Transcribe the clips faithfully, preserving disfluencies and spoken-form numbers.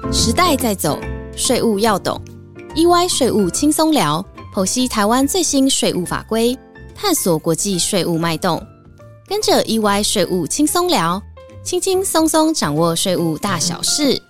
时代在走，税务要懂。E Y 税务轻松聊，剖析台湾最新税务法规，探索国际税务脉动。跟着 E Y 税务轻松聊，轻轻松松掌握税务大小事。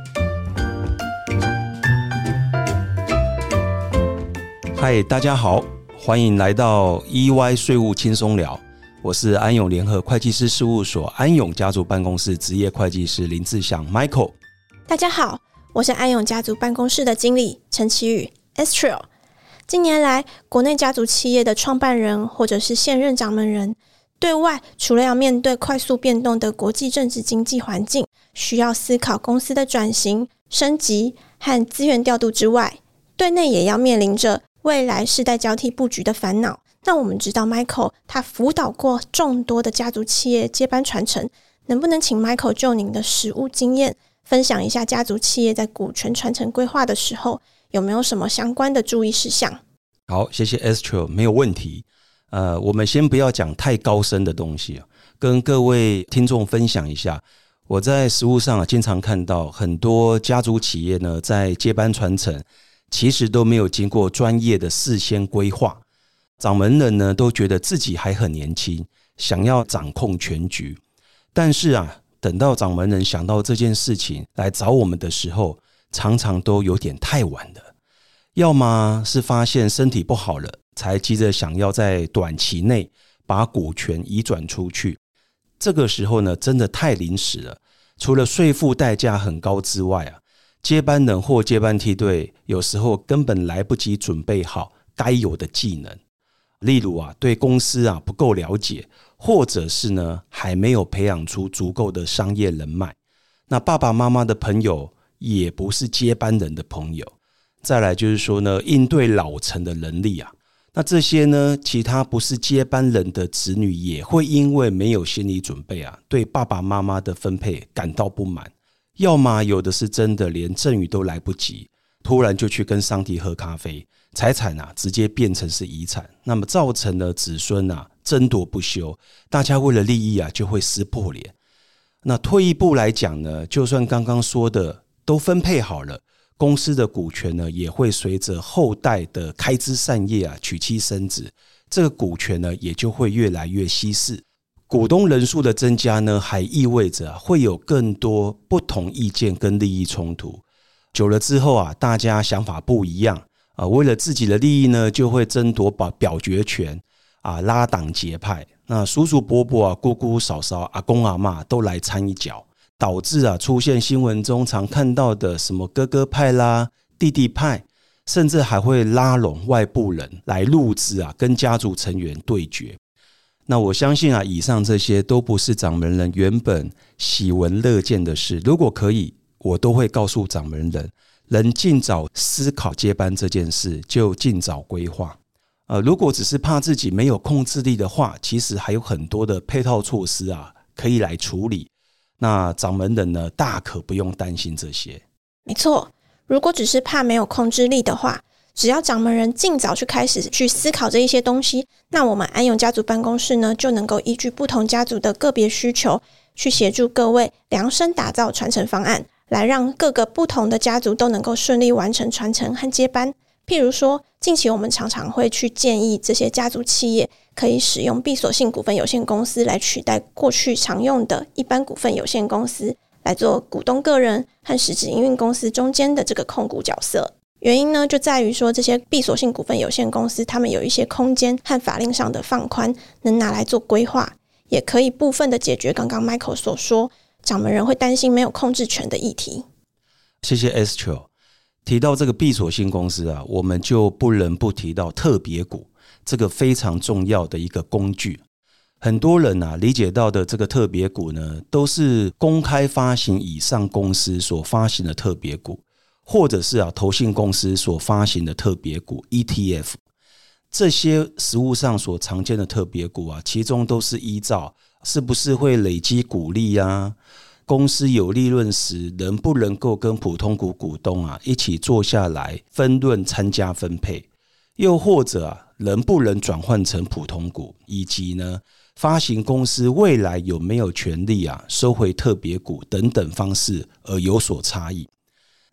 嗨，大家好，欢迎来到 E Y 税务轻松聊。我是安永联合会计师事务所安永家族办公室职业会计师林志祥 Michael。 大家好，我是安永家族办公室的经理陈启宇 Astral。近年来，国内家族企业的创办人或者是现任掌门人，对外除了要面对快速变动的国际政治经济环境，需要思考公司的转型、升级和资源调度之外，对内也要面临着未来世代交替布局的烦恼。那我们知道 Michael 他辅导过众多的家族企业接班传承，能不能请 Michael 就您的实务经验分享一下家族企业在股权传承规划的时候有没有什么相关的注意事项？ 好，谢谢 Astro， 没有问题。呃，我们先不要讲太高深的东西，跟各位听众分享一下。我在实务上经常看到很多家族企业呢，在接班传承其实都没有经过专业的事先规划，掌门人呢都觉得自己还很年轻，想要掌控全局。但是啊，等到掌门人想到这件事情来找我们的时候，常常都有点太晚了。要么是发现身体不好了，才急着想要在短期内把股权移转出去。这个时候呢，真的太临时了。除了税负代价很高之外啊，接班人或接班梯队有时候根本来不及准备好该有的技能。例如啊，对公司啊不够了解，或者是呢还没有培养出足够的商业人脉。那爸爸妈妈的朋友也不是接班人的朋友。再来就是说呢，应对老成的能力啊，那这些呢，其他不是接班人的子女也会因为没有心理准备啊，对爸爸妈妈的分配感到不满。要么有的是真的连赠与都来不及，突然就去跟上帝喝咖啡，财产啊直接变成是遗产，那么造成了子孙啊争夺不休，大家为了利益啊就会撕破脸。那退一步来讲呢，就算刚刚说的都分配好了，公司的股权呢也会随着后代的开枝散叶啊娶妻生子，这个股权呢也就会越来越稀释。股东人数的增加呢，还意味着会有更多不同意见跟利益冲突。久了之后啊，大家想法不一样啊，为了自己的利益呢，就会争夺表决权啊，拉党结派。那叔叔伯伯啊、姑姑嫂嫂、阿公阿嬷都来掺一脚，导致啊出现新闻中常看到的什么哥哥派啦、弟弟派，甚至还会拉拢外部人来入资啊，跟家族成员对决。那我相信啊，以上这些都不是掌门人原本喜闻乐见的事。如果可以，我都会告诉掌门人，能尽早思考接班这件事，就尽早规划。呃，如果只是怕自己没有控制力的话，其实还有很多的配套措施啊，可以来处理。那掌门人呢，大可不用担心这些。 没错，如果只是怕没有控制力的话，只要掌门人尽早去开始去思考这一些东西，那我们安永家族办公室呢，就能够依据不同家族的个别需求，去协助各位量身打造传承方案，来让各个不同的家族都能够顺利完成传承和接班。譬如说，近期我们常常会去建议这些家族企业可以使用闭锁性股份有限公司来取代过去常用的一般股份有限公司，来做股东个人和实质营运公司中间的这个控股角色。原因呢，就在于说这些闭锁性股份有限公司，他们有一些空间和法令上的放宽，能拿来做规划，也可以部分的解决刚刚 Michael 所说掌门人会担心没有控制权的议题。 谢谢 Astro。 提到这个闭锁性公司啊，我们就不能不提到特别股，这个非常重要的一个工具。很多人啊理解到的这个特别股呢，都是公开发行以上公司所发行的特别股，或者是啊投信公司所发行的特别股 E T F。 这些实务上所常见的特别股啊，其中都是依照是不是会累积股利啊，公司有利润时能不能够跟普通股股东啊一起坐下来分润参加分配，又或者啊能不能转换成普通股，以及呢发行公司未来有没有权利啊收回特别股等等方式而有所差异。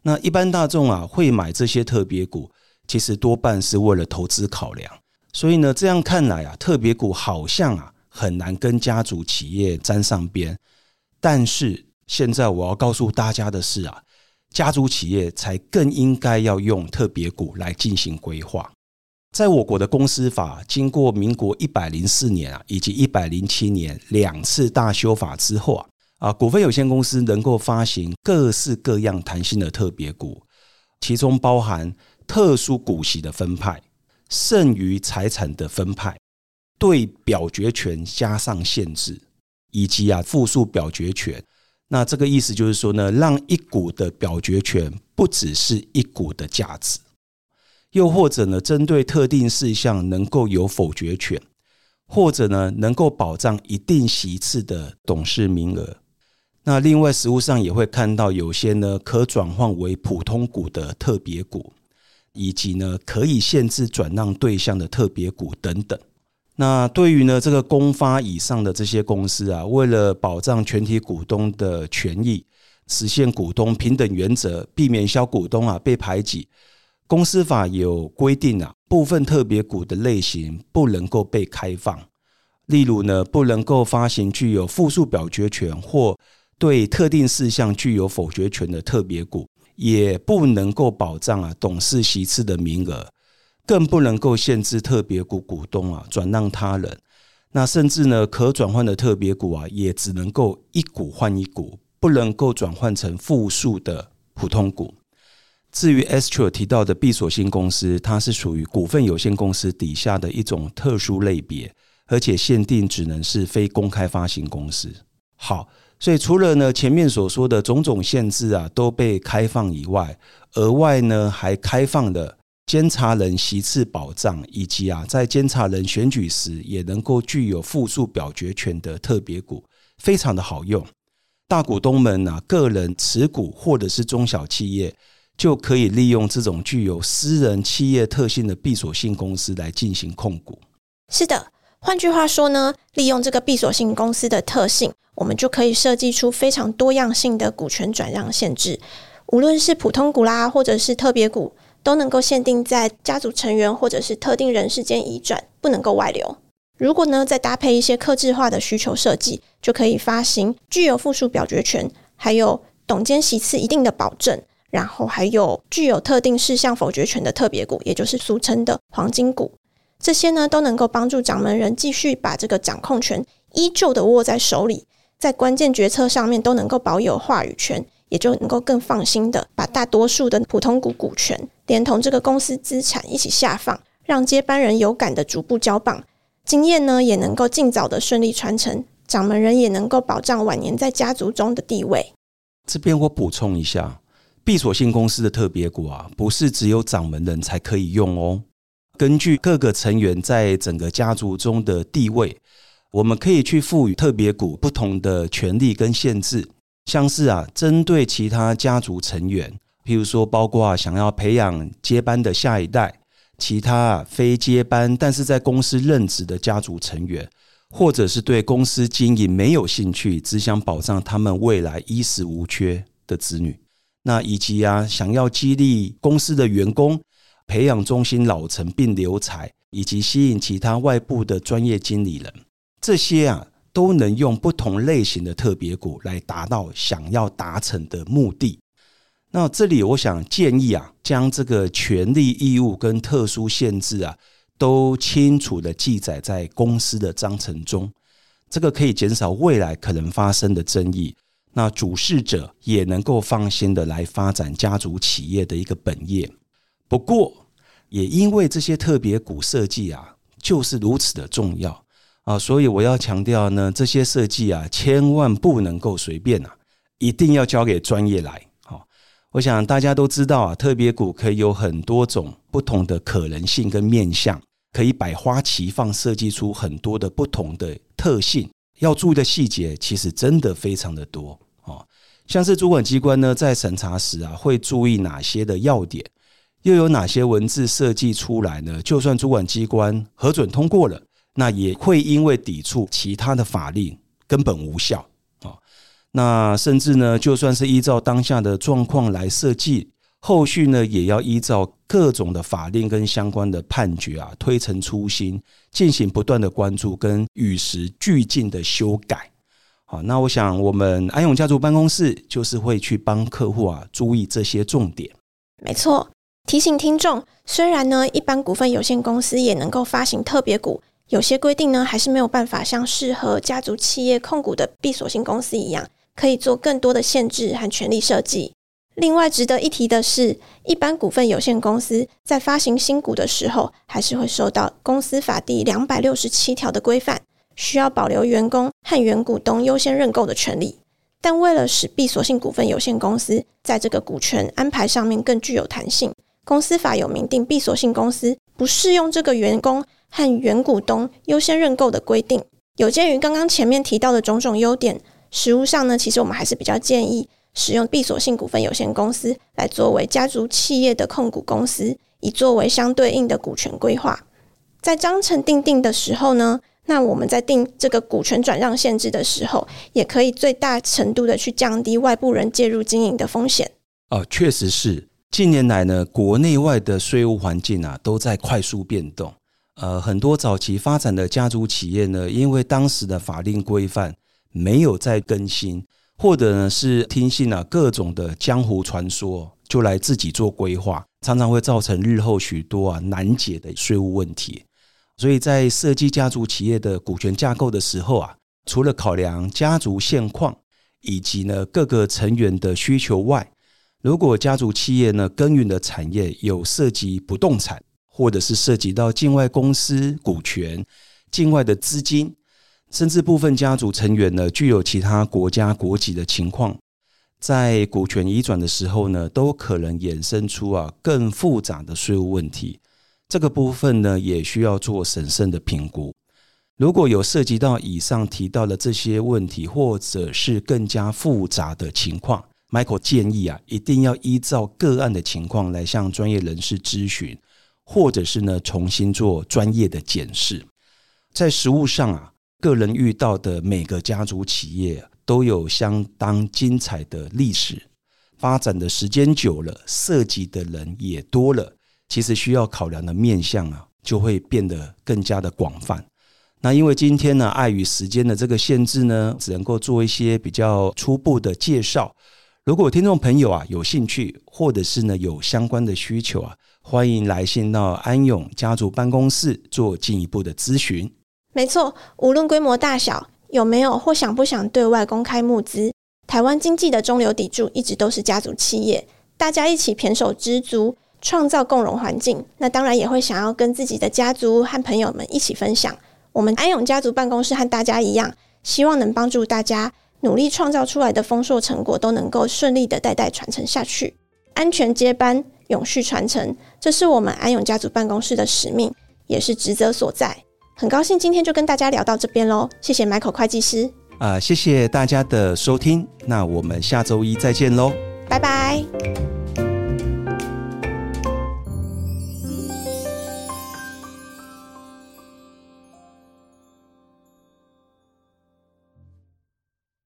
那一般大众啊会买这些特别股，其实多半是为了投资考量。所以呢，这样看来啊，特别股好像啊很难跟家族企业沾上边。但是现在我要告诉大家的是啊，家族企业才更应该要用特别股来进行规划。在我国的公司法经过民国一百零四年啊以及一百零七年两次大修法之后啊，啊股份有限公司能够发行各式各样弹性的特别股，其中包含特殊股息的分派、剩余财产的分派、对表决权加上限制，以及啊复数表决权。那这个意思就是说呢，让一股的表决权不只是一股的价值，又或者呢，针对特定事项能够有否决权，或者呢，能够保障一定席次的董事名额。那另外实务上也会看到有些呢可转换为普通股的特别股，以及呢可以限制转让对象的特别股等等。那对于呢这个公发以上的这些公司啊，为了保障全体股东的权益，实现股东平等原则，避免小股东啊被排挤，公司法有规定啊，部分特别股的类型不能够被开放。例如呢，不能够发行具有复数表决权或对特定事项具有否决权的特别股，也不能够保障啊董事席次的名额，更不能够限制特别股股东啊转让他人。那甚至呢，可转换的特别股啊，也只能够一股换一股，不能够转换成复数的普通股。至于 Astro 提到的闭锁性公司，它是属于股份有限公司底下的一种特殊类别，而且限定只能是非公开发行公司。好，所以除了呢前面所说的种种限制啊都被开放以外，额外呢还开放了监察人席次保障，以及啊在监察人选举时也能够具有复数表决权的特别股，非常的好用。大股东们啊，个人持股或者是中小企业，就可以利用这种具有私人企业特性的闭锁性公司来进行控股。 是的，换句话说呢，利用这个闭锁性公司的特性，我们就可以设计出非常多样性的股权转让限制，无论是普通股啦，或者是特别股，都能够限定在家族成员或者是特定人士间移转，不能够外流。如果呢再搭配一些客制化的需求设计，就可以发行具有复数表决权，还有董监席次一定的保证，然后还有具有特定事项否决权的特别股，也就是俗称的黄金股。这些呢都能够帮助掌门人继续把这个掌控权依旧的握在手里，在关键决策上面都能够保有话语权，也就能够更放心的把大多数的普通股股权连同这个公司资产一起下放，让接班人有感的逐步交棒，经验呢也能够尽早的顺利传承，掌门人也能够保障晚年在家族中的地位。 这边我补充一下，闭锁性公司的特别股啊，不是只有掌门人才可以用哦。根据各个成员在整个家族中的地位，我们可以去赋予特别股不同的权利跟限制，像是啊，针对其他家族成员，譬如说包括、啊、想要培养接班的下一代，其他、啊、非接班但是在公司任职的家族成员，或者是对公司经营没有兴趣，只想保障他们未来衣食无缺的子女，那以及啊想要激励公司的员工，培养中心老成并留才，以及吸引其他外部的专业经理人，这些啊都能用不同类型的特别股来达到想要达成的目的。那这里我想建议啊，将这个权利义务跟特殊限制啊，都清楚的记载在公司的章程中，这个可以减少未来可能发生的争议。那主事者也能够放心的来发展家族企业的一个本业。不过，也因为这些特别股设计啊，就是如此的重要啊，所以我要强调呢，这些设计啊，千万不能够随便啊，一定要交给专业来。好，我想大家都知道啊，特别股可以有很多种不同的可能性跟面向，可以百花齐放，设计出很多的不同的特性。要注意的细节其实真的非常的多哦，像是主管机关呢，在审查时啊，会注意哪些的要点。又有哪些文字设计出来呢？就算主管机关核准通过了，那也会因为抵触其他的法令根本无效。那甚至呢，就算是依照当下的状况来设计， 后续呢也要依照各种的法令跟相关的判决啊，推陈出新，进行不断的关注跟与时俱进的修改。好，那我想我们安永家族办公室就是会去帮客户啊注意这些重点。 没错，提醒听众，虽然呢一般股份有限公司也能够发行特别股，有些规定呢还是没有办法像适合家族企业控股的闭锁性公司一样，可以做更多的限制和权利设计。另外值得一提的是，一般股份有限公司在发行新股的时候，还是会受到公司法第两百六十七条的规范，需要保留员工和原股东优先认购的权利。但为了使闭锁性股份有限公司在这个股权安排上面更具有弹性，公司法有明定闭锁性公司不适用这个员工和原股东优先认购的规定。有鉴于刚刚前面提到的种种优点，实务上呢，其实我们还是比较建议使用闭锁性股份有限公司来作为家族企业的控股公司，以作为相对应的股权规划。在章程订定的时候呢，那我们在定这个股权转让限制的时候，也可以最大程度的去降低外部人介入经营的风险。 哦，确实是。近年来呢，国内外的税务环境啊都在快速变动。呃，很多早期发展的家族企业呢，因为当时的法令规范没有再更新，或者呢是听信啊各种的江湖传说，就来自己做规划，常常会造成日后许多啊难解的税务问题。所以在设计家族企业的股权架构的时候啊，除了考量家族现况以及呢各个成员的需求外，如果家族企业呢耕耘的产业有涉及不动产，或者是涉及到境外公司股权、境外的资金，甚至部分家族成员呢具有其他国家国籍的情况，在股权移转的时候呢，都可能衍生出啊更复杂的税务问题。这个部分呢，也需要做审慎的评估。如果有涉及到以上提到的这些问题，或者是更加复杂的情况， Michael 建议啊，一定要依照个案的情况来向专业人士咨询，或者是呢重新做专业的检视。在实务上啊，个人遇到的每个家族企业都有相当精彩的历史，发展的时间久了，涉及的人也多了，其实需要考量的面向啊，就会变得更加的广泛。那因为今天呢，碍于时间的这个限制呢，只能够做一些比较初步的介绍。如果听众朋友啊有兴趣，或者是呢有相关的需求啊，欢迎来信到安永家族办公室做进一步的咨询。 没错，无论规模大小，有没有或想不想对外公开募资，台湾经济的中流砥柱一直都是家族企业，大家一起胼手胝足，创造共荣环境，那当然也会想要跟自己的家族和朋友们一起分享。我们安永家族办公室和大家一样，希望能帮助大家努力创造出来的丰硕成果都能够顺利的代代传承下去，安全接班，永续传承，这是我们安永家族办公室的使命，也是职责所在。很高兴今天就跟大家聊到这边咯，谢谢 Michael 会计师、 呃、谢谢大家的收听，那我们下周一再见咯， 拜拜。